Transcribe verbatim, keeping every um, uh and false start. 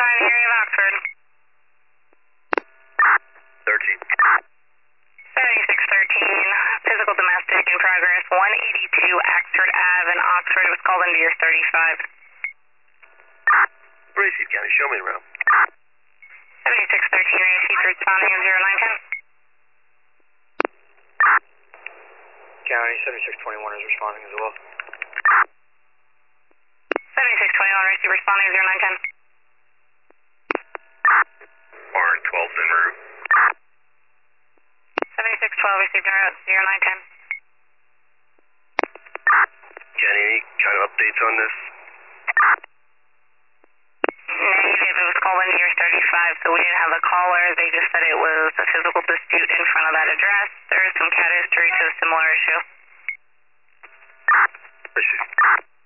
fine area of Oxford. thirteen. seventy-six thirteen, physical domestic in progress, one eighty-two Oxford Ave in Oxford. It was called into your thirty-five. Racine County, show me around. seventy-six thirteen, Racine responding in zero nine ten. County, seventy-six twenty-one is responding as well. seventy-six twenty-one, Racine responding zero nine ten. Warren twelve's en route. seventy-six twelve, received en route, zero nine ten. Kenny, any kind of updates on this? Negative, it was called into your thirty-five, so we didn't have a caller. They just said it was a physical dispute in front of that address. There is some cat history to a similar issue. Issue.